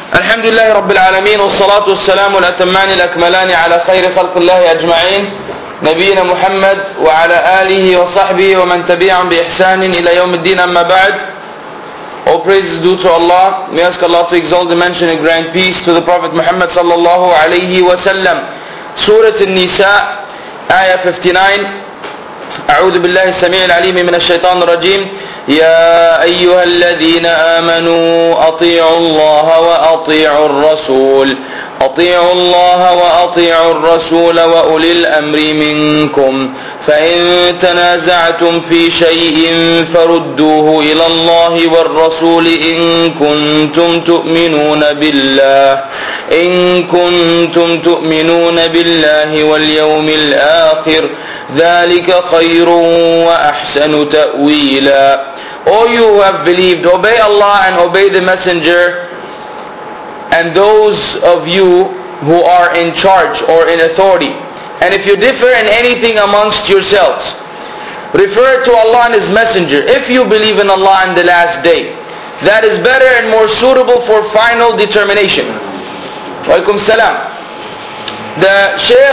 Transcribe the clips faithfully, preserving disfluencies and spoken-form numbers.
الحمد لله رب العالمين والصلاة والسلام الأتمان الأكملان على خير خلق الله أجمعين نبينا محمد وعلى آله وصحبه ومن تبعهم بإحسان إلى يوم الدين أما بعد. All praise is due to Allah. May ask Allah to exalt, mention and grant peace to the Prophet Muhammad sallallahu alayhi wa sallam. Surah An-Nisa, Ayah fifty-nine. أعوذ بالله السميع العليم من الشيطان الرجيم. يا أيها الذين آمنوا أطيعوا الله وأطيعوا الرسول أطيعوا الله وأطيعوا الرسول وأولي الأمر منكم فإن تنازعتم في شيء فردوه إلى الله والرسول إن كنتم تؤمنون بالله إن كنتم تؤمنون بالله واليوم الآخر ذلك خير وأحسن تأويلا. O you who have believed, obey Allah and obey the Messenger, and those of you who are in charge or in authority. And if you differ in anything amongst yourselves, refer to Allah and His Messenger if you believe in Allah and the last day. That is better and more suitable for final determination. Wa alaikum salam. The Shaykh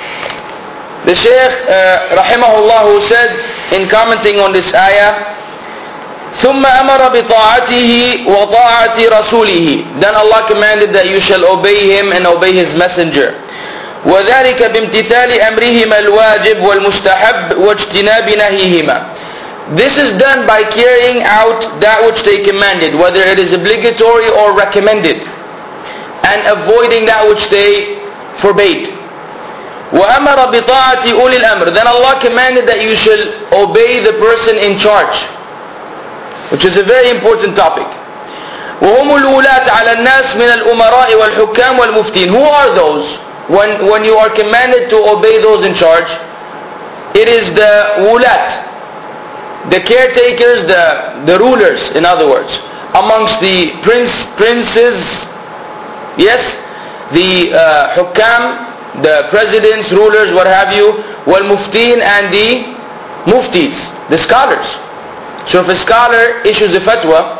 The Shaykh uh, rahimahullah said in commenting on this ayah, ثُمَّ أَمَرَ بِطَاعَتِهِ وَطَاعَةِ رَسُولِهِ. Then Allah commanded that you shall obey Him and obey His Messenger. وَذَلِكَ بِامْتِثَالِ أَمْرِهِمَا الْوَاجِبِ وَالْمُسْتَحَبِّ وَاجْتِنَابِ نَهِيهِمَا. This is done by carrying out that which they commanded, whether it is obligatory or recommended, and avoiding that which they forbade. وَأَمَرَ بِطَاعَةِ أُولِي الْأَمْرِ. Then Allah commanded that you shall obey the person in charge, which is a very important topic. وَهُمُ الْوُلَاةِ عَلَى النَّاسِ مِنَ الْأُمَرَاءِ وَالْحُكَّامِ وَالْمُفْتِينَ. Who are those? When, when you are commanded to obey those in charge, it is the wulat, the caretakers, the, the rulers, in other words, amongst the prince, princes, yes, the uh, hukam, the presidents, rulers, what have you, wal-mufteen, and the muftis, the scholars. So if a scholar issues a fatwa,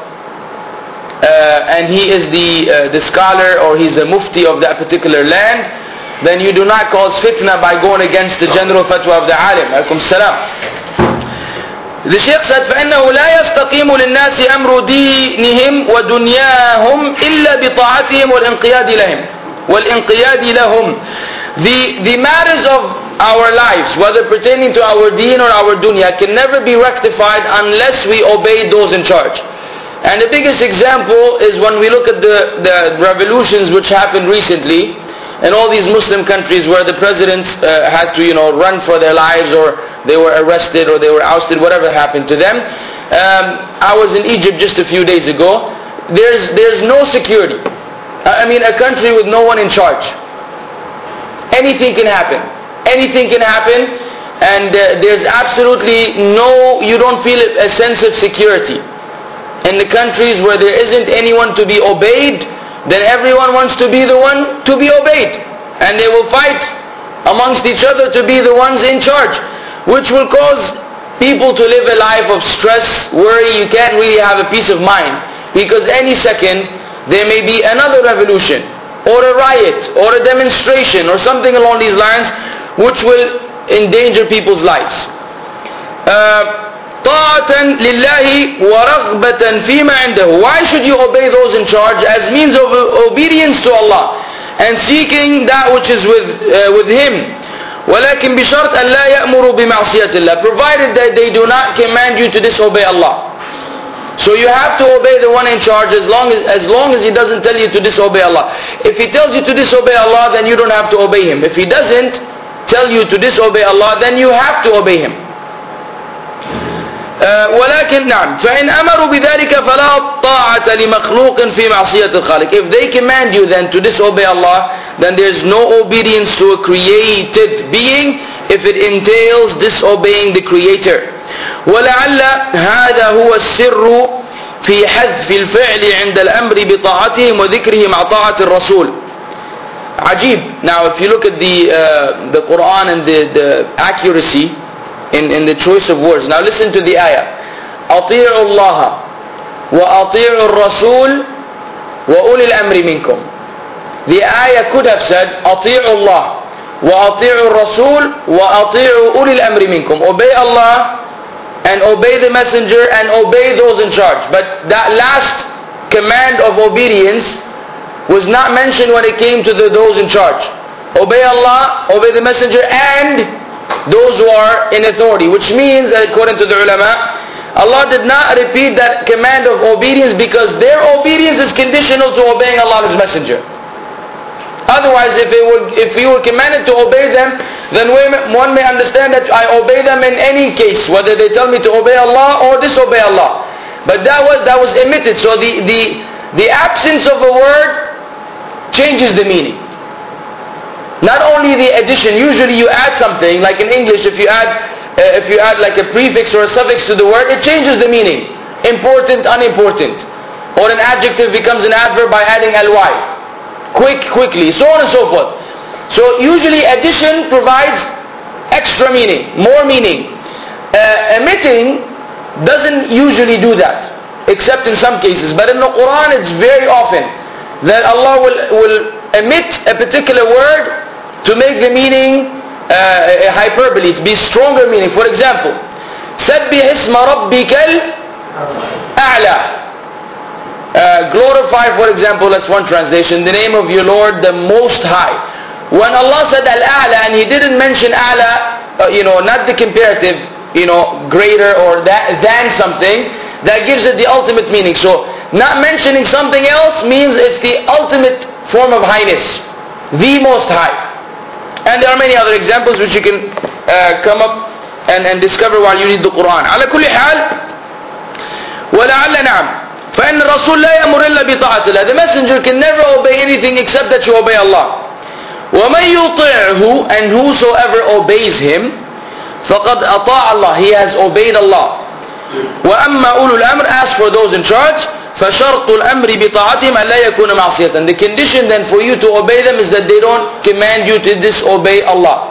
uh, and he is the uh, the scholar, or he's the mufti of that particular land, then you do not cause fitna by going against the general fatwa of the alim. Alaikum salam. The Shaykh said, فَإِنَّهُ لَا يَسْتَقِيمُ لِلنَّاسِ أَمْرُ دِينِهِمْ وَدُنْيَاهُمْ إِلَّا بِطَاعَتِهِمْ وَالْإِنْقِيَادِ لَهُمْ وَالْإِنْقِيَادِ لَهُمْ. The, the matters of our lives, whether pertaining to our deen or our dunya, can never be rectified unless we obey those in charge. And the biggest example is when we look at the, the revolutions which happened recently in all these Muslim countries, where the presidents uh, had to, you know, run for their lives, or they were arrested, or they were ousted, whatever happened to them. Um, I was in Egypt just a few days ago. There's, there's no security. I mean, a country with no one in charge. Anything can happen. Anything can happen, and uh, there's absolutely no, you don't feel a sense of security. In the countries where there isn't anyone to be obeyed, then everyone wants to be the one to be obeyed. And they will fight amongst each other to be the ones in charge, which will cause people to live a life of stress, worry. You can't really have a peace of mind, because any second there may be another revolution, or a riot, or a demonstration, or something along these lines, which will endanger people's lives. طَاعَةً لِلَّهِ وَرَغْبَةً فِيمَا عِنْدَهُ. Why should you obey those in charge? As means of obedience to Allah, and seeking that which is with, uh, with Him. وَلَكِنْ بِشَرْطٍ أَنْ لَا يَأْمُرُوا بِمَعْصِيَةِ اللَّهِ. Provided that they do not command you to disobey Allah. So you have to obey the one in charge as long as, as long as he doesn't tell you to disobey Allah. If he tells you to disobey Allah, then you don't have to obey him. If he doesn't tell you to disobey Allah, then you have to obey him. ولكن نعم فإن أمروا بذلك فلا طاعة لمخلوق في معصية الخالق. If they command you then to disobey Allah, then there is no obedience to a created being if it entails disobeying the Creator. ولعل هذا هو السر في حذف الفعل عند الأمر بطاعتهم وذكره مع طاعة الرسول. عجيب. Now if you look at the uh, the Quran and the, the accuracy in, in the choice of words. Now listen to the ayah. أطيعوا الله وأطيعوا الرسول وَأُولِي الْأَمْرِ مِنْكُمْ. The ayah could have said, أَطِيعُوا اللَّهِ وَأَطِيعُوا الرَّسُولِ وَأَطِيعُوا أُولِي الْأَمْرِ مِنْكُمْ. Obey Allah and obey the messenger and obey those in charge. But that last command of obedience was not mentioned when it came to the, those in charge. Obey Allah, obey the messenger, and those who are in authority. Which means, according to the ulama, Allah did not repeat that command of obedience because their obedience is conditional to obeying Allah and His messenger. Otherwise, if, it were, if we were commanded to obey them, then one may understand that I obey them in any case, whether they tell me to obey Allah or disobey Allah. But that was that was omitted. So the the the absence of a word changes the meaning. Not only the addition. Usually you add something, like in English, if you add uh, if you add like a prefix or a suffix to the word, it changes the meaning. Important, unimportant, or an adjective becomes an adverb by adding ly. Quick, quickly, so on and so forth. So usually addition provides extra meaning, more meaning. Uh, omitting doesn't usually do that, except in some cases. But in the Quran it's very often that Allah will, will omit a particular word to make the meaning uh, a hyperbole, to be stronger meaning. For example, سَبِّحِ اسْمَ رَبِّكَ الْأَعْلَى. Uh, glorify, for example, that's one translation, the name of your Lord, the Most High. When Allah said Al-A'la, and He didn't mention A'la, uh, you know, not the comparative, you know, greater or that, than something, that gives it the ultimate meaning. So, not mentioning something else means it's the ultimate form of highness, the Most High. And there are many other examples which you can uh, come up and, and discover while you read the Quran. على كل حال, ولعل نعم. فإن الرسول لا يأمر إلا بطاعة الله. The messenger can never obey anything except that you obey Allah. ومن يطعه, and whosoever obeys him, فقد أطاع الله, he has obeyed Allah. وأما أولو الأمر, as for those in charge, فشرط الأمر بطاعتهم أن لا يكون معصية. The condition then for you to obey them is that they don't command you to disobey Allah.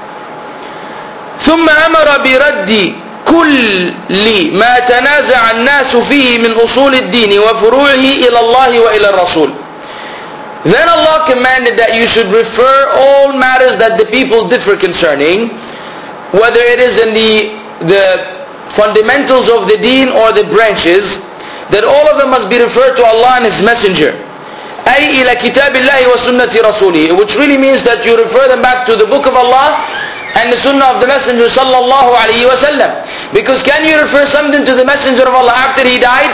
ثم أمر برد كل ما تنازع الناس فيه من أصول الدين وفروعه إلى الله وإلى الرسول. Then Allah commanded that you should refer all matters that the people differ concerning, whether it is in the the fundamentals of the deen or the branches, that all of them must be referred to Allah and His Messenger. أي إلى كتاب الله وسنة رسوله, which really means that you refer them back to the book of Allah and the sunnah of the messenger sallallahu alayhi wa sallam. Because can you refer something to the messenger of Allah after he died?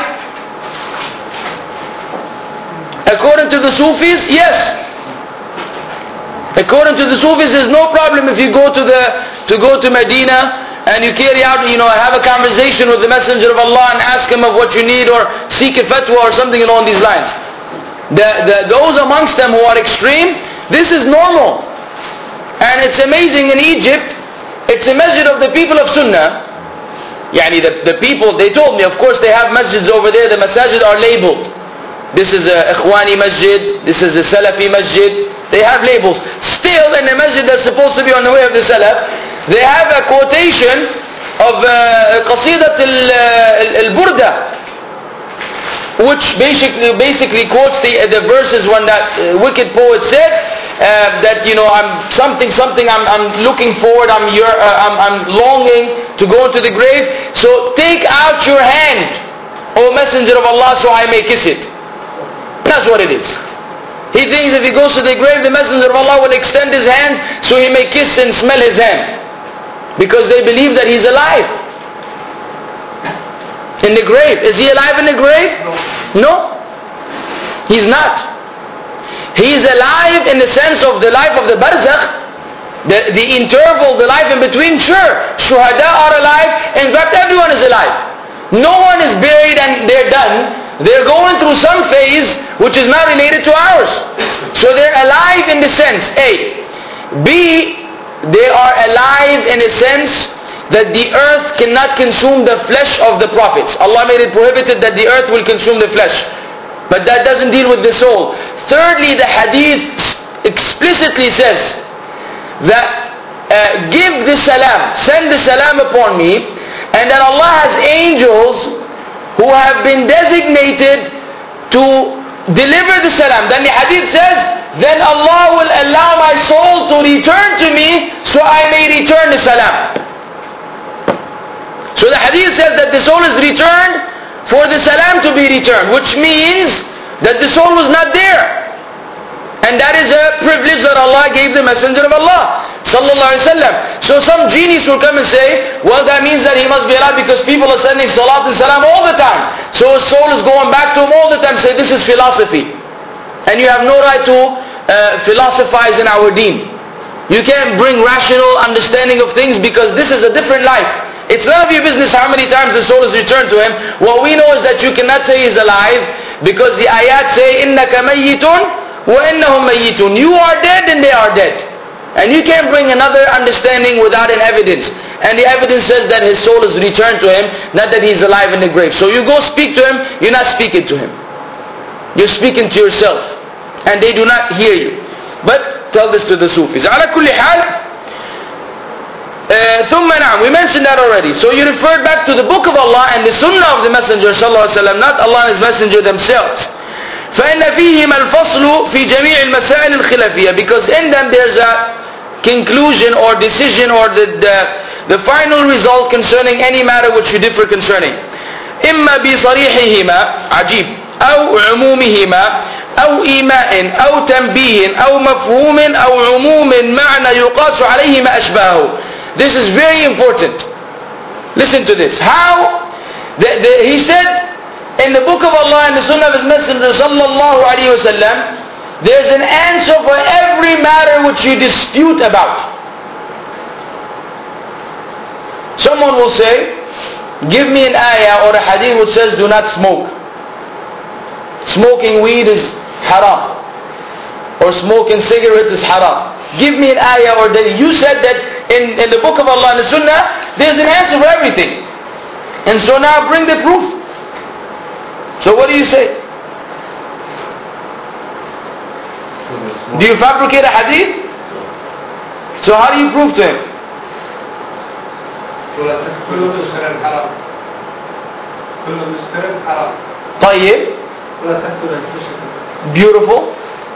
According to the Sufis, yes. According to the Sufis, there's no problem if you go to the to go to Medina and you carry out, you know, have a conversation with the messenger of Allah and ask him of what you need or seek a fatwa or something along these lines. The, the, those amongst them who are extreme, this is normal. And it's amazing, in Egypt, it's a masjid of the people of Sunnah. Yani the, the people, they told me, of course they have masjids over there, the masajid are labeled. This is a Ikhwani masjid, this is a Salafi masjid. They have labels. Still, in the masjid that's supposed to be on the way of the Salaf, they have a quotation of uh, Qasidat al-Burda, which basically basically quotes the, the verses when that uh, wicked poet said, Uh, that you know I'm something something I'm I'm looking forward I'm your uh, I'm I'm longing to go into the grave, so take out your hand, O Messenger of Allah, so I may kiss it. That's what it is. He thinks if he goes to the grave, the Messenger of Allah will extend his hand so he may kiss and smell his hand, because they believe that he's alive in the grave. Is he alive in the grave? No, he's not. He is alive in the sense of the life of the barzakh, the, the interval, the life in between. Sure, shuhada are alive. In fact, everyone is alive. No one is buried and they're done. They're going through some phase which is not related to ours. So they're alive in the sense A. B, they are alive in a sense that the earth cannot consume the flesh of the prophets. Allah made it prohibited that the earth will consume the flesh. But that doesn't deal with the soul. Thirdly, the hadith explicitly says that uh, give the salam, send the salam upon me, and that Allah has angels who have been designated to deliver the salam. Then the hadith says, then Allah will allow my soul to return to me so I may return the salam. So the hadith says that the soul is returned for the salam to be returned, which means that the soul was not there. And that is a privilege that Allah gave the Messenger of Allah sallallahu alaihi wasallam. So some genius will come and say, well, that means that he must be alive because people are sending salat and salam all the time. So his soul is going back to him all the time. Say this is philosophy. And you have no right to uh, philosophize in our deen. You can't bring rational understanding of things because this is a different life. It's none of your business how many times the soul is returned to him. What we know is that you cannot say he's alive because the ayat say, إِنَّكَ مَيِّتٌ وَإِنَّهُمْ مَيِّتٌ. You are dead and they are dead. And you can't bring another understanding without an evidence. And the evidence says that his soul is returned to him, not that he's alive in the grave. So you go speak to him, you're not speaking to him. You're speaking to yourself. And they do not hear you. But tell this to the Sufis. على كل حال, Uh, ثم نعم, we mentioned that already. So you referred back to the book of Allah and the sunnah of the Messenger sallallahu alaihi wasallam, not Allah and His Messenger themselves. فإن فيهما الفصل في جميع المسائل الخلافية, because in them there's a conclusion or decision or the, the, the final result concerning any matter which you differ concerning. إما بصريحهما عجيب أو عمومهما أو إيماء أو تنبيه أو مفهوم أو عموم معنى يقاس عليه ما أشباهه. This is very important. Listen to this. How? The, the, he said in the book of Allah and the sunnah of His Messenger sallallahu alaihi wasallam, there's an answer for every matter which you dispute about. Someone will say, give me an ayah or a hadith which says do not smoke. Smoking weed is haram. Or smoking cigarettes is haram. Give me an ayah or that. You said that in, in the book of Allah and the Sunnah, there's an answer for everything. And so now bring the proof. So what do you say? Do you fabricate a hadith? So how do you prove to him? طيب. Beautiful.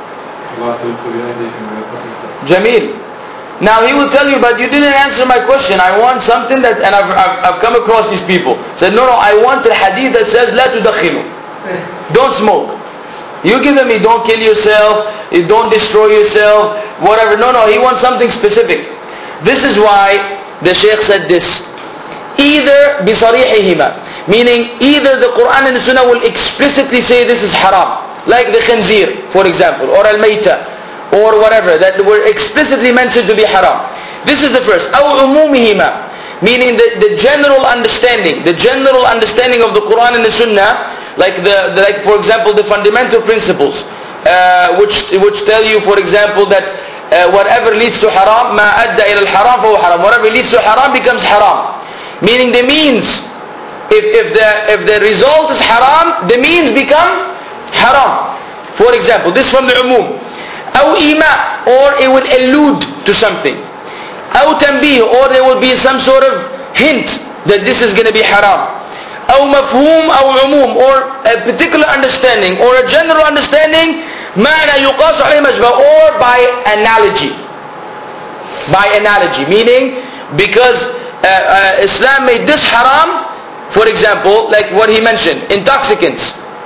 Jamil. Now he will tell you, but you didn't answer my question. I want something that, and I've, I've, I've come across these people. Said, no, no, I want a hadith that says, لا تدخنوا. Don't smoke. You give me, don't kill yourself, don't destroy yourself, whatever. No, no, he wants something specific. This is why the Shaykh said this. Either بصريحهما, meaning either the Quran and the Sunnah will explicitly say this is haram. Like the khinzir, for example, or al-mayta, or whatever, that were explicitly mentioned to be haram. This is the first. أو عمومهما, meaning the, the general understanding, the general understanding of the Quran and the Sunnah, like the, the like for example the fundamental principles, uh, which which tell you, for example, that uh, whatever leads to haram, ما أدى إلى الحرام فهو حرام. Whatever leads to haram becomes haram. Meaning the means, if if the if the result is haram, the means become haram. For example, this from the umum. أو إيماء, or it will allude to something. أو تنبيه, or there will be some sort of hint that this is going to be haram. أو مفهوم أو عموم, or a particular understanding or a general understanding, معنى يقاس عليه مجبه, or by analogy. By analogy, meaning because uh, uh, Islam made this haram, for example, like what he mentioned, intoxicants.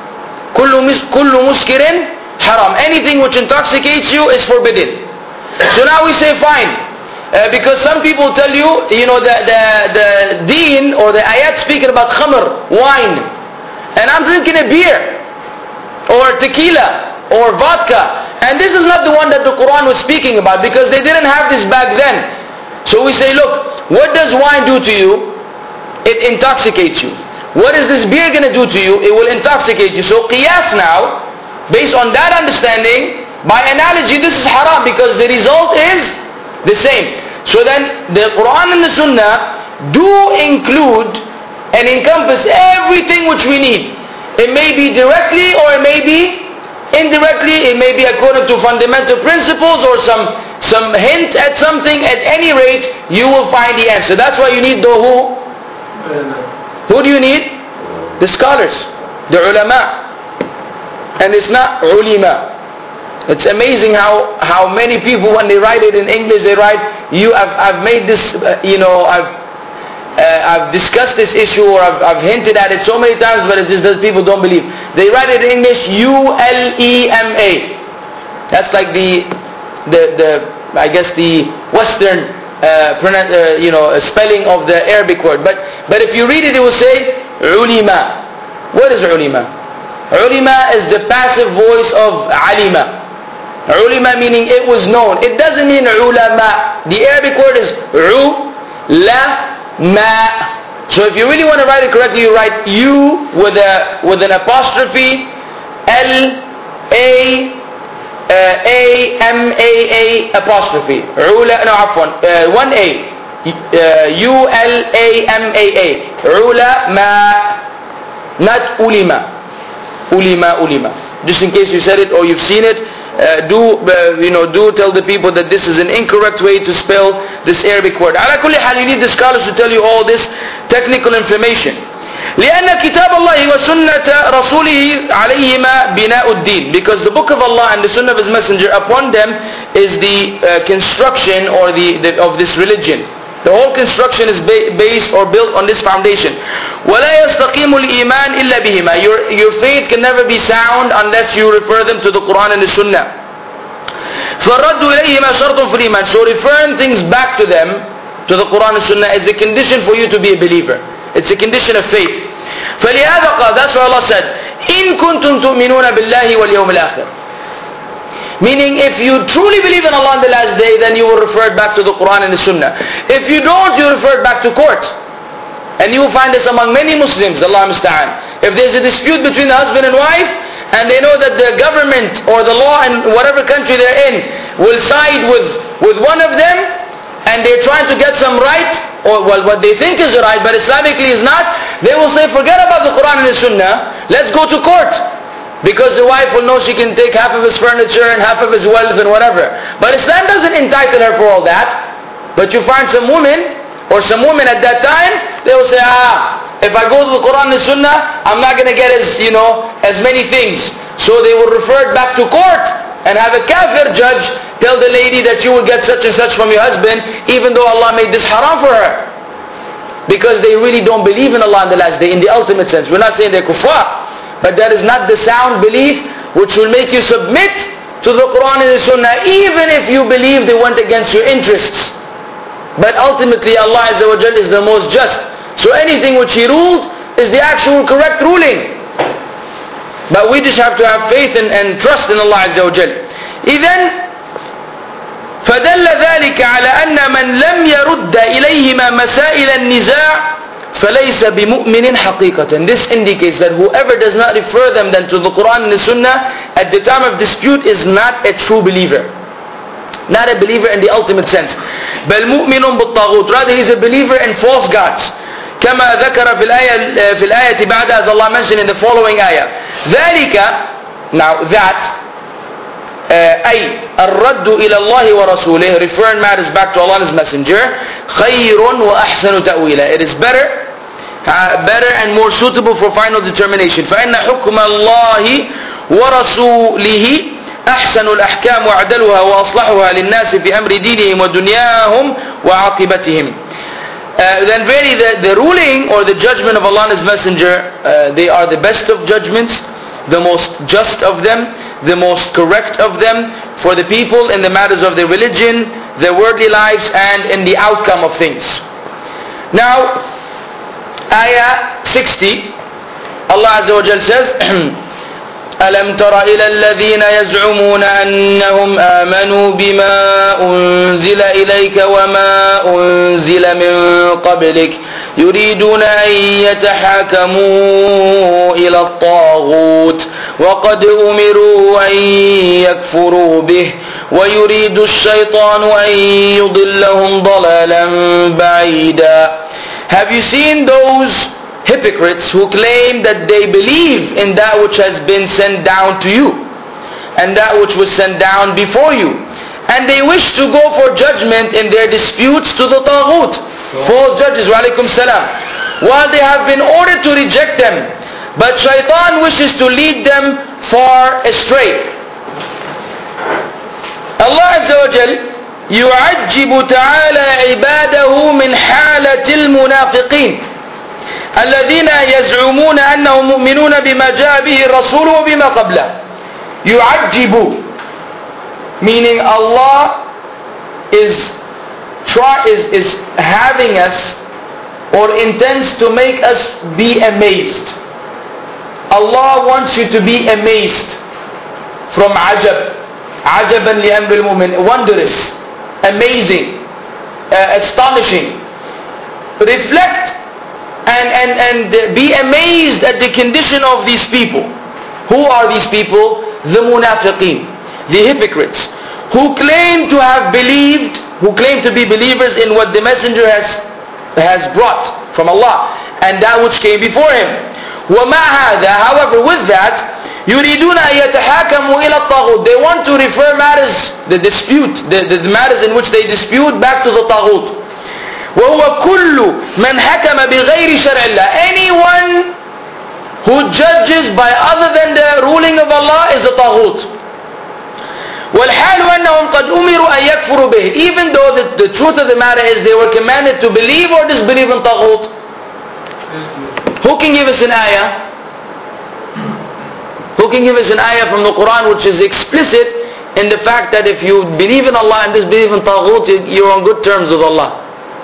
كل مسكر haram. Anything which intoxicates you is forbidden. So now we say fine, uh, because some people tell you, you know, the the the deen or the ayat speaking about khamr, wine, and I'm drinking a beer or tequila or vodka, and this is not the one that the Quran was speaking about, because they didn't have this back then. So we say, look, what does wine do to you? It intoxicates you. What is this beer going to do to you? It will intoxicate you. So qiyas now, based on that understanding, by analogy, this is haram because the result is the same. So then the Quran and the Sunnah do include and encompass everything which we need. It may be directly or it may be indirectly. It may be according to fundamental principles or some, some hint at something. At any rate, you will find the answer. That's why you need the who? Who do you need? The scholars, the ulama. and it's not ulima. It's amazing how, how many people, when they write it in English, they write, you, I've, I've made this, uh, you know, I've, uh, I've discussed this issue, or I've, I've hinted at it so many times, but it's just that people don't believe. They write it in English, U L E M A. That's like the, the, the I guess the Western, uh, uh, you know, spelling of the Arabic word. But, but if you read it, it will say, ulima. What is ulima? Ulima is the passive voice of alima. Ulima meaning it was known. It doesn't mean ulama. The Arabic word is u-la-ma. So if you really want to write it correctly, you write U with a with an apostrophe, L A uh, A M A A apostrophe. Ula, no, afwan, uh, one A. Uh, U L A M A A. Ulama, not ulima. Ulima, ulima. Just in case you said it or you've seen it, uh, do uh, you know? Do tell the people that this is an incorrect way to spell this Arabic word. Ala kulli hal, you need the scholars to tell you all this technical information. لأن كتاب الله وسنة رسوله عليهما بناء الدين, because the book of Allah and the sunnah of His messenger, upon them is the uh, construction or the, the of this religion. The whole construction is ba based or built on this foundation. وَلَا يَسْتَقِيمُ الْإِيمَانِ إِلَّا بِهِمَا. Your, your faith can never be sound unless you refer them to the Quran and the Sunnah. فَالرَّدُّ إِلَيْهِمَا شَرْطٌ فِي الْإِيمَانِ. So referring things back to them, to the Quran and Sunnah, is a condition for you to be a believer. It's a condition of faith. فَلِهَذَا قَالَ, that's why Allah said, إِن كُنتُمْ تُؤْمِنُونَ بِاللَّهِ وَالْيَوْمِ الْآخِرِ. Meaning, if you truly believe in Allah on the last day, then you will refer back to the Quran and the Sunnah. If you don't, you refer back to court. And you will find this among many Muslims, Allah musta'an. If there's a dispute between the husband and wife, and they know that the government or the law in whatever country they're in will side with, with one of them, and they're trying to get some right, or well, what they think is right, but Islamically is not, they will say, forget about the Quran and the Sunnah, let's go to court. Because the wife will know she can take half of his furniture and half of his wealth and whatever. But Islam doesn't entitle her for all that. But you find some women, or some women at that time, they will say, ah, if I go to the Quran and the Sunnah, I'm not going to get as, you know, as many things. So they will refer it back to court and have a kafir judge tell the lady that you will get such and such from your husband, even though Allah made this haram for her. Because they really don't believe in Allah on the last day, in the ultimate sense. We're not saying they're kuffar. But that is not the sound belief which will make you submit to the Quran and the Sunnah, even if you believe they went against your interests. But ultimately Allah Azza wa Jal is the most just. So anything which He ruled is the actual correct ruling. But we just have to have faith and, and trust in Allah Azza wa Jal. إذن فدل ذلك على أن من لم يرد إليهما مسائل النزاع فَلَيْسَ بِمُؤْمِنٍ حَقِيقَةً. This indicates that whoever does not refer them then to the Quran and the Sunnah at the time of dispute is not a true believer. Not a believer in the ultimate sense. بَلْ مُؤْمِنٌ بِالطَّاغُوتِ. Rather, he is a believer in false gods. كما ذكر في الآية في الآية بعد, as Allah mentioned in the following ayah. ذلك, now that, أي الرد إلى الله ورسوله, referring matters back to Allah and His Messenger, خير وأحسن تأويلا. It is better, uh, better and more suitable for final determination. فإن حكم الله ورسوله أحسن الأحكام وأعدلها وأصلحها للناس في أمر دينهم ودنياهم وعاقبتهم. Uh, then really the, the ruling or the judgment of Allah and His Messenger, uh, they are the best of judgments, the most just of them, the most correct of them for the people in the matters of their religion, their worldly lives, and in the outcome of things. Now, Ayah sixty, Allah Azza wa Jal says, أَلَمْ تَرَ إِلَى الَّذِينَ يَزْعُمُونَ أَنَّهُمْ آمَنُوا بِمَا أُنزِلَ إِلَيْكَ وَمَا أُنزِلَ مِن قَبْلِكَ يُرِيدُونَ أَن يَتَحَاكَمُوا إِلَى الطَّاغُوتِ وَقَدْ أُمِرُوا أَن يَكْفُرُوا بِهِ وَيُرِيدُ الشَّيْطَانُ أَن يُضِلَّهُمْ ضَلَالًا بَعِيدًا. Have you seen those hypocrites who claim that they believe in that which has been sent down to you and that which was sent down before you, and they wish to go for judgment in their disputes to the Taghut, false judges, wa alaikum salam, while they have been ordered to reject them, but shaitan wishes to lead them far astray. Allah Azza wa Jal يعجب تعالى عباده من حالة المنافقين الذين يزعمون أنهم مؤمنون بما جاء به الرسول وبما قبله. يعجب, meaning Allah is try is, is having us or intends to make us be amazed. Allah wants you to be amazed from ajab. Ajaban li amri al-mu'min, wondrous, amazing, uh, astonishing. Reflect and, and, and be amazed at the condition of these people. Who are these people? The munafiqeen, the hypocrites, who claim to have believed, who claim to be believers in what the messenger has, has brought from Allah and that which came before him. وَمَا هَذَا, however, with that, يُرِيدُونَ أَن يَتَحَاكَمُوا إِلَى الطَّاغُوتِ, they want to refer matters, the dispute, the, the matters in which they dispute back to the Taghut. وَهُوَ كُلُّ مَنْ حَكَمَ بِغَيْرِ شَرْعِ اللَّهِ, anyone who judges by other than the ruling of Allah is a Taghut. وَالْحَالُ أَنَّهُمْ قَدْ أُمِرُوا أَن يَكْفُرُوا بِهِ, even though the, the truth of the matter is they were commanded to believe or disbelieve in Taghut. Who can give us an ayah? Who can give us an ayah from the Quran which is explicit in the fact that if you believe in Allah and disbelieve in Taghut, you're on good terms with Allah?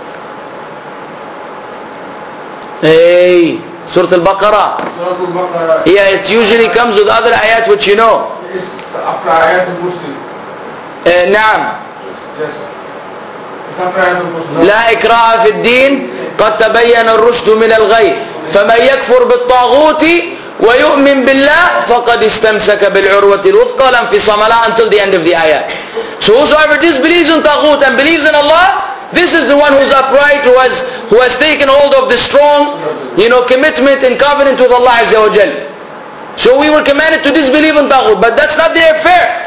Hey, Surah Al-Baqarah. Yeah, it usually comes with other ayat which you know. It's after ayat al-Muslim. Uh, Naam. Yes. It's after ayat al-Muslim. لا إكراه في الدين قد تبين الرشد من الغي فمن يكفر بالطاغوت وَيُؤْمِن بِاللَّهِ فَقَدْ اسْتَمْسَكَ بِالْعُرْوَةِ الْوُثْقَى لَا انْفِصَامَ لَهَا, until the end of the ayat. So whosoever disbelieves in Taghut and believes in Allah, this is the one who's upright, who has, who has taken hold of the strong, you know, commitment and covenant with Allah Azza wa Jal. So we were commanded to disbelieve in Taghut, but that's not the affair.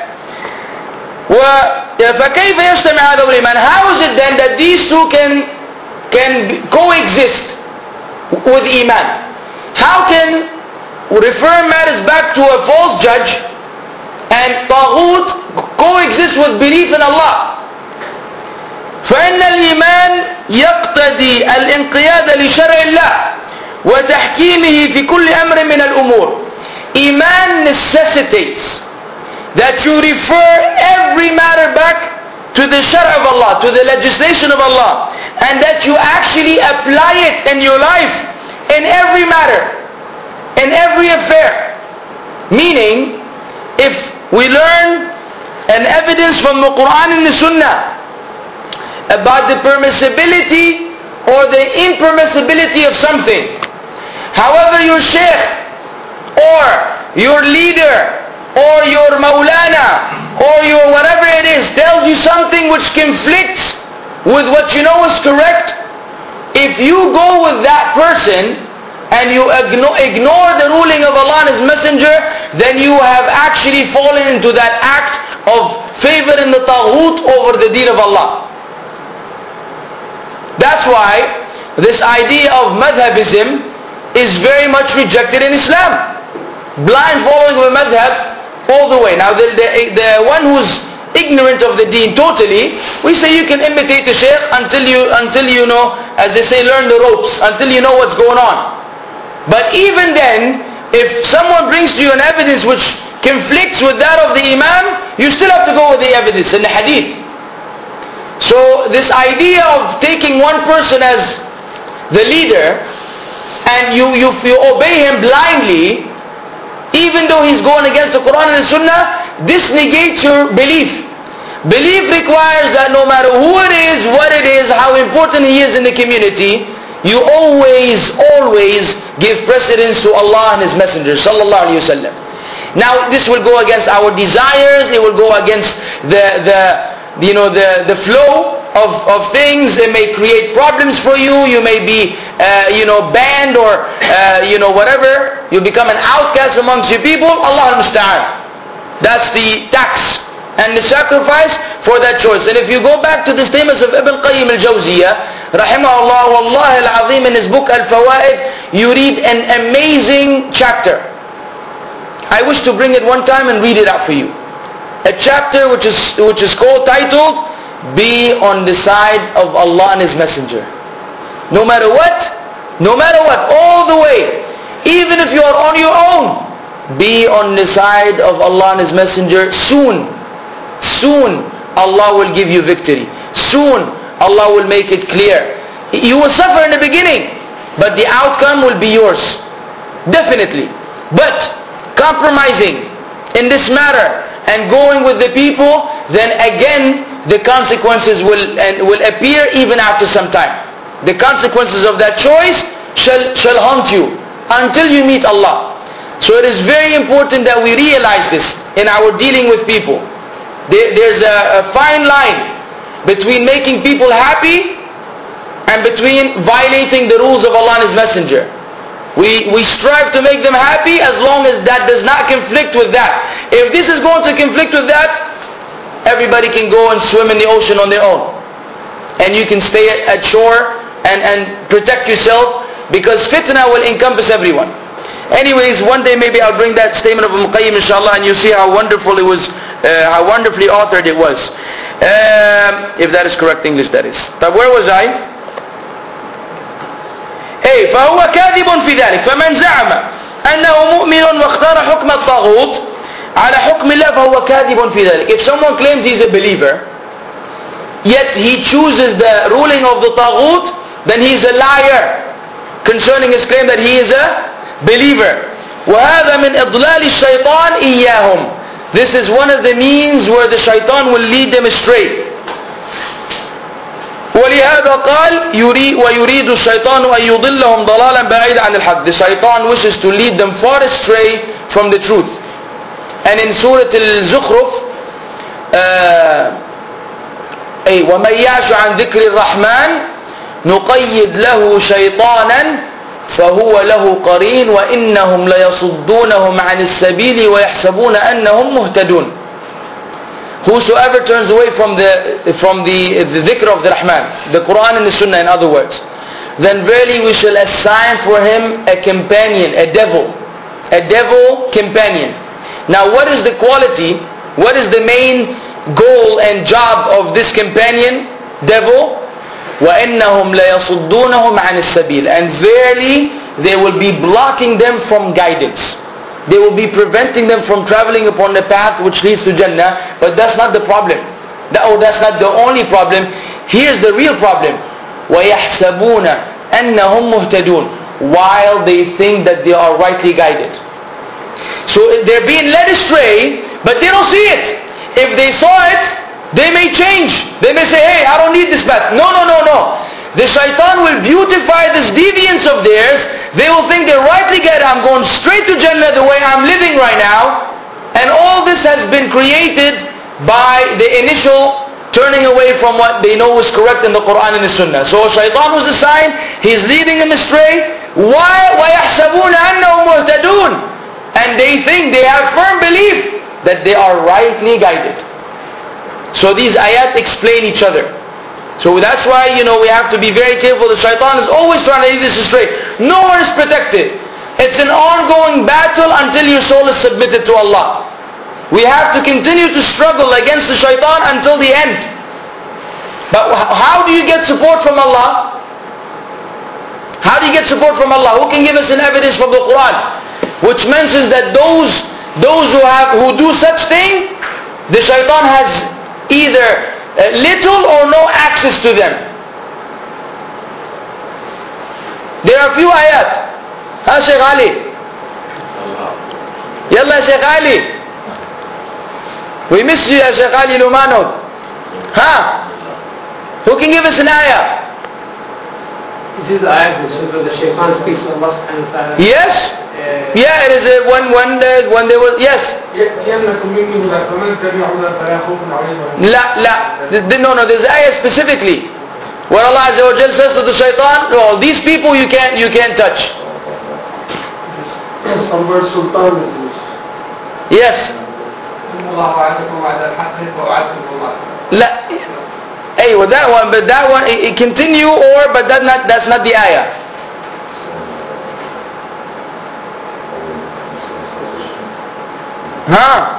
فَكَيْفَ يَجْتَمِعُ هَذَا وَالْإِيمَانُ, how is it then that these two can, can coexist with Iman? How can refer matters back to a false judge and Taghut coexist with belief in Allah? فإن الإيمان يقتضي الانقياد لشرع الله وتحكيمه في كل أمر من الأمور. Iman necessitates that you refer every matter back to the shar' of Allah, to the legislation of Allah, and that you actually apply it in your life in every matter, in every affair. Meaning, if we learn an evidence from the Quran and the Sunnah about the permissibility or the impermissibility of something, however your sheikh or your leader or your maulana or your whatever it is tells you something which conflicts with what you know is correct, if you go with that person and you ignore the ruling of Allah and His Messenger, then you have actually fallen into that act of favoring the Taghut over the deen of Allah. That's why this idea of madhabism is very much rejected in Islam. Blind following of a madhab all the way. Now the, the, the one who's ignorant of the deen totally, we say you can imitate the shaykh until you, until you know, as they say, learn the ropes, until you know what's going on. But even then, if someone brings to you an evidence which conflicts with that of the Imam, you still have to go with the evidence in the hadith. So this idea of taking one person as the leader and you, you, you obey him blindly, even though he's going against the Quran and the Sunnah, this negates your belief. Belief requires that no matter who it is, what it is, how important he is in the community, you always, always give precedence to Allah and His Messenger sallallahu alaihi wasallam. Now this will go against our desires, it will go against the, the you know, the, the flow of, of things. It may create problems for you, you may be uh, you know, banned or uh, you know, whatever, you become an outcast amongst your people. Allah al-Musta'an. That's the tax and the sacrifice for that choice. And if you go back to the statements of Ibn Qayyim al-Jawziyah rahimahullah, wallah al-azim, in his book Al-Fawaid, you read an amazing chapter I wish to bring it one time and read it out for you. A chapter which is which is called, titled, Be on the side of Allah and His Messenger. No matter what, no matter what, all the way, even if you are on your own, be on the side of Allah and His Messenger. Soon, soon Allah will give you victory. Soon Allah will make it clear. You will suffer in the beginning, but the outcome will be yours. Definitely. But compromising in this matter and going with the people, then again the consequences will and will appear even after some time. The consequences of that choice shall shall haunt you until you meet Allah. So it is very important that we realize this in our dealing with people. There, there's a, a fine line between making people happy and between violating the rules of Allah and His Messenger. We, we strive to make them happy as long as that does not conflict with that. If this is going to conflict with that, everybody can go and swim in the ocean on their own. And you can stay at, at shore and, and protect yourself, because fitna will encompass everyone. Anyways, one day maybe I'll bring that statement of Ibn Qayyim, inshallah, and you see how wonderful it was, uh, how wonderfully authored it was. Um, if that is correct English, that is. But where was I? Hey, فهو كاذب في ذلك. فمن زعم أنه مؤمن واختار حكم الطاغوت على حكم الله فهو كاذب في ذلك. If someone claims he's a believer, yet he chooses the ruling of the taghut, then he's a liar concerning his claim that he is a believer. وهذا من إضلال الشيطان إياهم. This is one of the means where the shaitan will lead them astray. ولهذا قال يريد ويريد الشيطان أن يضلهم ضلالا بعيدا عن الحق. The shaitan wishes to lead them far astray from the truth. And in Surah Al-Zukhruf, أي ومن يعش عن ذكر الرحمن نقيد له شيطانا فهو له قرين وإنهم ليصدونهم عن السبيل ويحسبون أنهم مهتدون. Whosoever turns away from the from the, the dhikr of the Rahman, the Quran and the Sunnah, in other words, then verily we shall assign for him a companion, a devil, a devil companion. Now what is the quality, what is the main goal and job of this companion, devil? وَإِنَّهُمْ لَيَصُدُّونَهُمْ عَنِ السَّبِيلِ. And verily they will be blocking them from guidance. They will be preventing them from traveling upon the path which leads to Jannah. But that's not the problem. That, oh, that's not the only problem. Here's the real problem. وَيَحْسَبُونَ أَنَّهُمْ مُهْتَدُونَ. While they think that they are rightly guided. So they're being led astray, but they don't see it. If they saw it, they may change. They may say, hey, I don't need this path. No, no, no, no. The shaitan will beautify this deviance of theirs. They will think they're rightly guided. I'm going straight to Jannah the way I'm living right now. And all this has been created by the initial turning away from what they know is correct in the Quran and the Sunnah. So shaitan was the sign. He's leading them astray. Why? وَيَحْسَبُونَ أَنَّهُمْ مُهْتَدُونَ. And they think, they have firm belief that they are rightly guided. So these ayat explain each other. So that's why, you know, we have to be very careful. The shaitan is always trying to lead us astray. No one is protected. It's an ongoing battle until your soul is submitted to Allah. We have to continue to struggle against the shaitan until the end. But how do you get support from Allah? How do you get support from Allah? Who can give us an evidence from the Quran which mentions that those those who have who do such thing, the shaitan has either Uh, little or no access to them? There are few ayat. Ha, Shaykh Ali? Yalla, Shaykh Ali. We miss you, Shaykh Ali Lumano. Ha? Who can give us an ayah? This is the ayat where the shaitan speaks of Allah subhanahu wa ta'ala. Yes? Uh, yeah, it is a one, one, uh, when they were, yes. La, la. No, no, there's ayah specifically. Where Allah Azza wa Jal says to the shaitan, no, these people you can't, you can't touch. Some words sultan is used. Yes. La. Hey, well that one, but that one, it, it continue or, but that not, that's not the ayah. Huh?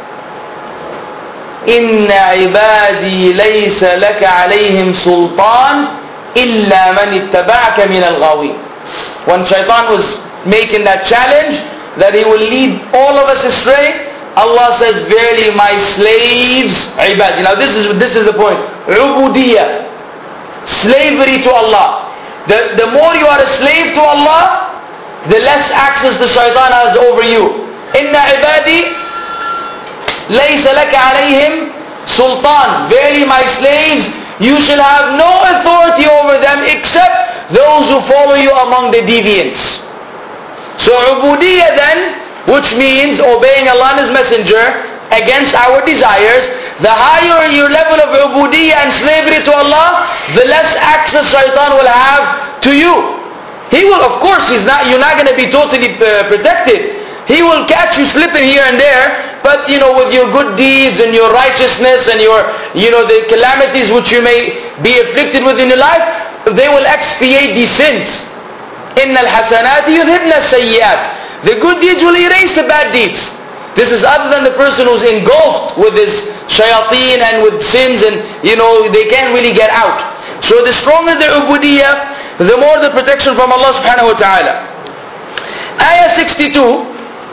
إن عبادي ليس لك عليهم سلطان إلا من اتبعك من الغاوين. When Shaitan was making that challenge that he will lead all of us astray, Allah says, verily my slaves, ibadi. Now this is this is the point. Ubudiyya, slavery to Allah. The, the more you are a slave to Allah, the less access the Shaitan has over you. Inna ibadi laysa laka alayhim sultan. Verily my slaves, you shall have no authority over them except those who follow you among the deviants. So ubudiyya then, which means obeying Allah and His Messenger against our desires, the higher your level of ubudiyya and slavery to Allah, the less access Shaitan will have to you. He will, of course, he's not, you're not going to be totally uh, protected. He will catch you slipping here and there, but you know, with your good deeds and your righteousness and your, you know, the calamities which you may be afflicted with in your life, they will expiate these sins. إِنَّ الْحَسَنَاتِ يُذْهِبْنَ السَّيِّئَاتِ. The good deeds will erase the bad deeds. This is other than the person who's engulfed with his shayateen and with sins, and you know, they can't really get out. So the stronger the ubudiyya, the more the protection from Allah subhanahu wa ta'ala. Ayah sixty-two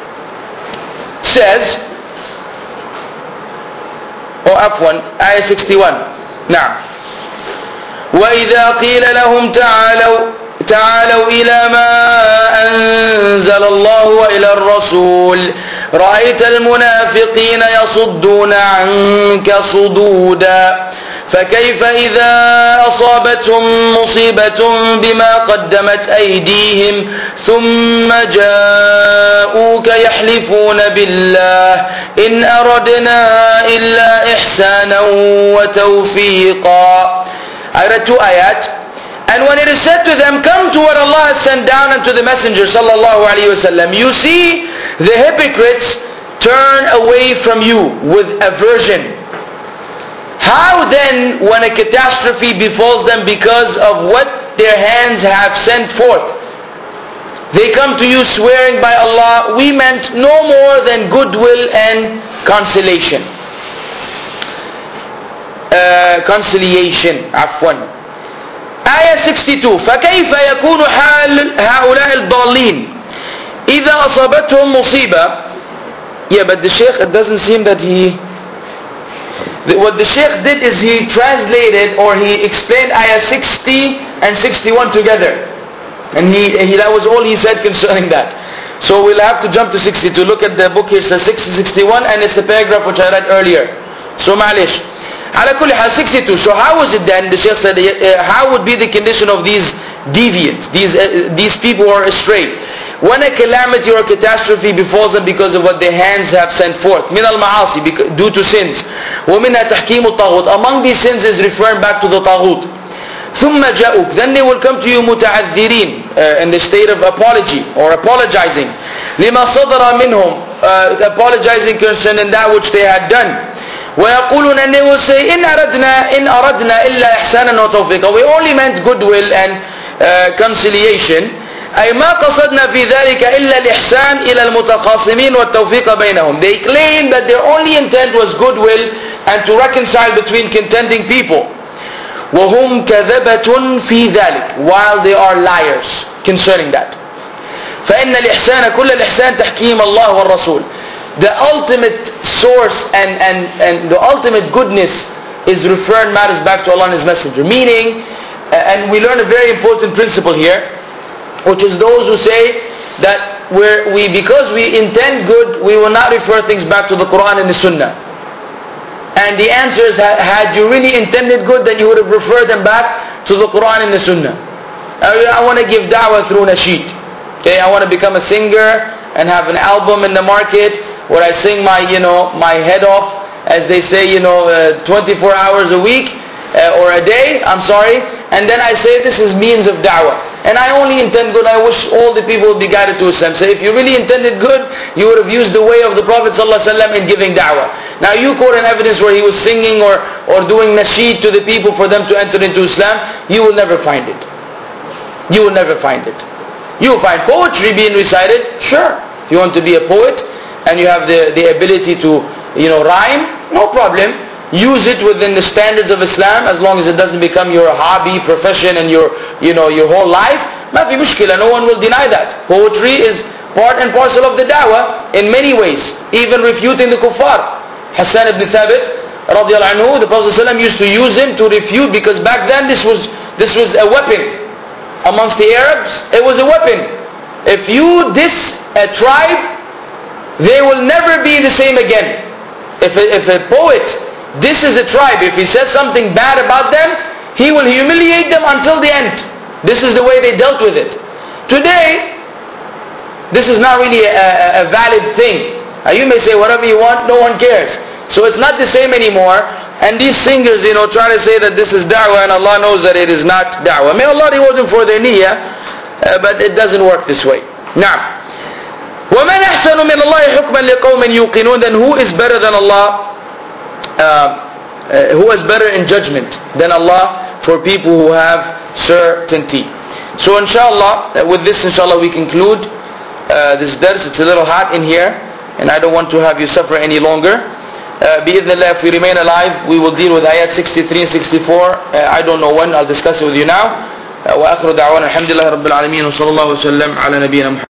says, or afwan, Ayah sixty-one. Now, وَإِذَا قِيلَ لَهُمْ تَعَالَوْا تعالوا إلى ما أنزل الله وإلى الرسول رأيت المنافقين يصدون عنك صدودا فكيف إذا أصابتهم مصيبة بما قدمت أيديهم ثم جاءوك يحلفون بالله إن أردنا إلا إحسانا وتوفيقا. I read two ayat. And when it is said to them, come to what Allah has sent down unto the Messenger sallallahu alaihi wasallam, you see the hypocrites turn away from you with aversion. How then, when a catastrophe befalls them because of what their hands have sent forth, they come to you swearing by Allah, we meant no more than goodwill and consolation. Uh, conciliation, afwan. آية sixty-two فكيف يكون حال هؤلاء الضالين إذا أصابتهم مصيبة. Yeah, but the Shaykh, it doesn't seem that he, what the Shaykh did is he translated or he explained Ayah sixty and sixty-one together, and he, he that was all he said concerning that. So we'll have to jump to sixty-two. Look at the book here, it says sixty, sixty-one, and it's the paragraph which I read earlier. So ma'alish. على كل حال sixty-two. So how was it then? The Shaykh said, uh, how would be the condition of these deviants, these uh, these people who are astray, when a calamity or a catastrophe befalls them because of what their hands have sent forth, من المعاصي, due to sins, ومنها تحكيم الطاغوت. Among these sins is referring back to the taghut. ثم جاءوك, then they will come to you متعذرين, uh, in the state of apology or apologizing, لما صدر منهم, uh, apologizing concerning that which they had done. ويقولون, and they will say, إن أردنا إن أردنا إلا إحسانا وتوفيقا. We only meant goodwill and uh, conciliation. أي ما قصدنا في ذلك إلا الإحسان إلى المتخاصمين والتوفيق بينهم. They claim that their only intent was goodwill and to reconcile between contending people. وهم كذبة في ذلك, while they are liars concerning that. فإن الإحسان كل الإحسان تحكيم الله والرسول. The ultimate source and, and, and the ultimate goodness is referring matters back to Allah and His Messenger. Meaning, and we learn a very important principle here, which is those who say that we're, we, because we intend good, we will not refer things back to the Quran and the Sunnah. And the answer is, had you really intended good, then you would have referred them back to the Quran and the Sunnah. I, I want to give da'wah through nasheed. Okay, I want to become a singer and have an album in the market where I sing my, you know, my head off, as they say, you know, uh, twenty-four hours a week uh, or a day. I'm sorry, and then I say this is means of da'wah, and I only intend good. I wish all the people would be guided to Islam. So if you really intended good, you would have used the way of the Prophet ﷺ in giving da'wah. Now you quote an evidence where he was singing or or doing nasheed to the people for them to enter into Islam. You will never find it. You will never find it. You will find poetry being recited, sure. If you want to be a poet, and you have the, the ability to, you know, rhyme, no problem. Use it within the standards of Islam, as long as it doesn't become your hobby, profession, and your, you know, your whole life. Ma fi mushkila, no one will deny that. Poetry is part and parcel of the da'wah in many ways, even refuting the kuffar. Hassan ibn Thabit, radiallahu anhu, the Prophet ﷺ used to use him to refute, because back then this was, this was a weapon. Amongst the Arabs, it was a weapon. If you diss a tribe, they will never be the same again. If a, if a poet disses a tribe, if he says something bad about them, he will humiliate them until the end. This is the way they dealt with it. Today, this is not really a, a, a valid thing. Uh, you may say whatever you want, no one cares. So it's not the same anymore. And these singers, you know, try to say that this is da'wah, and Allah knows that it is not da'wah. May Allah reward them for their niyyah, uh, but it doesn't work this way. Now, وَمَنْ أَحْسَنُ مِنَ اللَّهِ حُكْمًا لِقَوْمٍ يُوقِنُونَ, then who is better than Allah, uh, uh, who is better in judgment than Allah for people who have certainty. So inshallah, uh, with this inshallah we conclude uh, this dars. It's a little hot in here, and I don't want to have you suffer any longer. Uh, Bi-idhnillah, if we remain alive, we will deal with ayat sixty-three and sixty-four. Uh, I don't know when, I'll discuss it with you now. Uh, وآخر دعوانا الحمد لله رب العالمين وصلى الله وسلم على نبينا محمد.